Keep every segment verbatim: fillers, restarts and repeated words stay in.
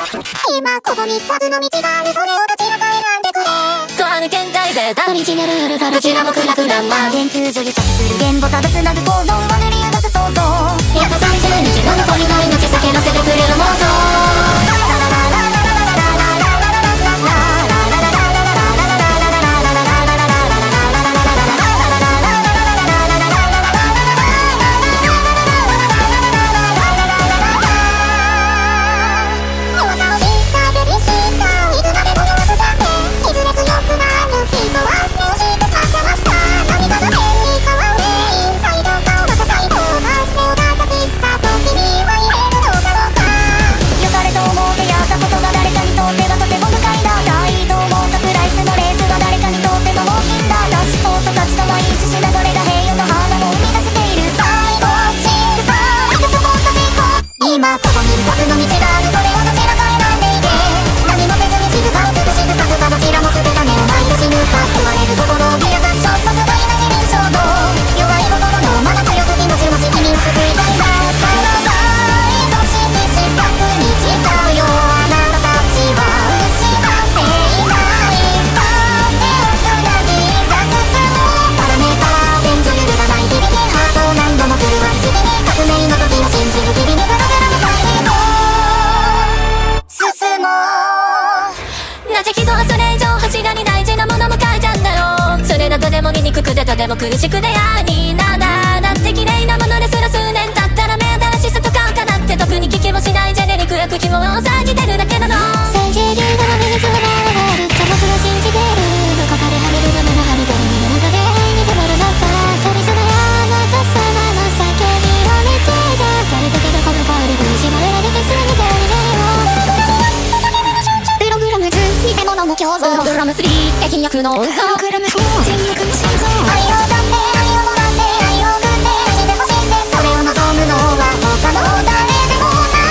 今ここにふたつの道がある、それをどちらか選んでくれ。 とある見解でオリジナルールがどちらもクラクラマ現空所癒着する言語ただつなぐ行動は塗り出す想像。 約さんじゅうにちの残りの命叫ばせてくれるモード。 今ここにふたつの道がある、それをどちらか選んでいけ。何もせずに静かを尽くして咲くか、どちらも捨てた目を前で死ぬか。言われる心を脅かす衝突がいなじみる衝動。弱い心のまま強く気持ち持ち君を救いたいな。さらば愛として試作に誓うよ、あなたたちは失っていないさ。手をつなぎさ進むパラメーター電磁揺るがない響き、ハートを何度も狂わす日々に革命の時を信じる日々にプログラム進もう。 なぜ人はそれ以上柱に大事なものも書いちゃうんだろう。それだとでも醜くてとても苦しくて嫌にならなって綺麗なものですら数年経ったら目新しさとかかなって特に聞きもしないジェネリックや口も騒ぎてるだけなの。 最低流が目につぶられるって僕は信じてる。どこかで晴れるままの春鳥になるので愛に止まるのか。神様やあなた様の叫びを見て抱かれたけどこの声で苦しまれられてすぐに帰れよ。プログラムズ偽物も共存。 プログラムスリー敵役のプログラムフォー人脈の心臓。愛をだって愛をもらって愛を送って愛してほしいって、それを望むのは他の誰でもない。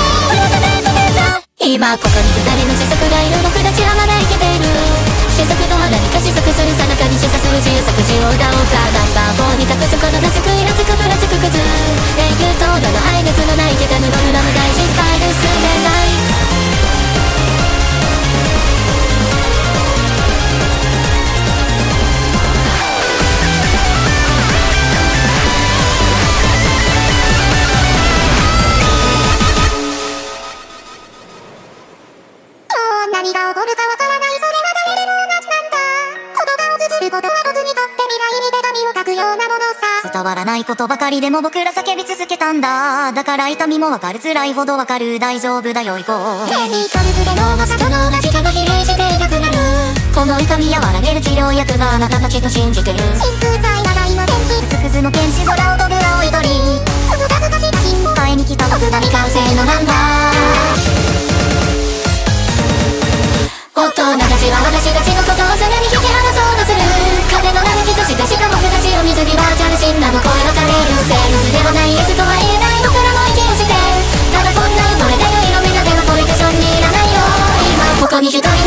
今ここに二人の試作がいる、僕たちはまだ生きている。試作とは何か試作するさなかに示唆する自由作詞を歌おうか。ナンバーフォーに託すこの出すくイラつくぶらつく靴。永久凍土の愛熱のないけたぬドラム大失敗で進めない。 何が起こるかわからない、それは誰でも同じなんだ。言葉を綴ることは僕にとって未来に手紙を書くようなものさ。伝わらないことばかりでも僕ら叫び続けたんだ。だから痛みもわかる、辛いほどわかる、大丈夫だよ行こう。 ケミカル筆のまさとの同じかが比例してなくなる。 この痛み和らげる治療薬があなたたちと信じてる。鎮痛剤なら今電気うつくずの剣士空を飛ぶ青い鳥。複雑な写真も買いに来た僕が未完成のなんだ。 大人たちは私たちのことをさらに引き離そうとする。金の並木としたしか僕たちを見ずにバーチャルシンなど声が枯れる。セールスではないエスとは言えない僕らも息をして、ただこんな埋もれてる色目がではポリテーションにいらないよ。今ここに一人